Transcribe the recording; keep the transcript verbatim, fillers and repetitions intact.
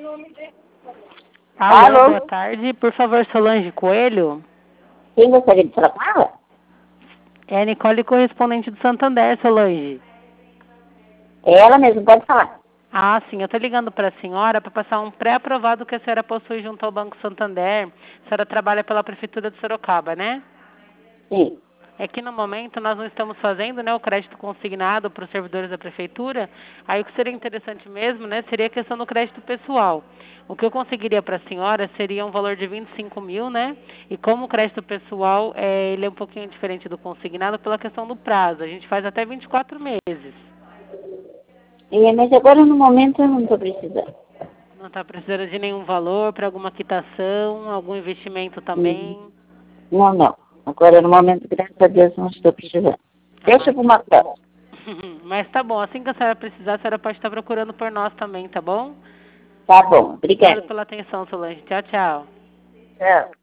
Alô, Alô, boa tarde. Por favor, Solange Coelho. Quem gostaria de falar com ela? É a Nicole, correspondente do Santander, Solange. É ela mesmo, pode falar. Ah, sim. Eu estou ligando para a senhora para passar um pré-aprovado que a senhora possui junto ao Banco Santander. A senhora trabalha pela Prefeitura de Sorocaba, né? Sim. É que no momento nós não estamos fazendo, né, o crédito consignado para os servidores da prefeitura. Aí o que seria interessante mesmo, né, seria a questão do crédito pessoal. O que eu conseguiria para a senhora seria um valor de vinte e cinco mil, né? E como o crédito pessoal é, ele é um pouquinho diferente do consignado pela questão do prazo. A gente faz até vinte e quatro meses. É, mas agora no momento eu não estou precisando. Não está precisando de nenhum valor para alguma quitação, algum investimento também? Hum. Não, não. Agora no momento, graças a Deus, não estou precisando. Deixa para uma próxima. Mas tá bom, assim que a senhora precisar, a senhora pode estar procurando por nós também, tá bom? Tá bom, obrigada. Obrigada pela atenção, Solange. Tchau, tchau. Tchau.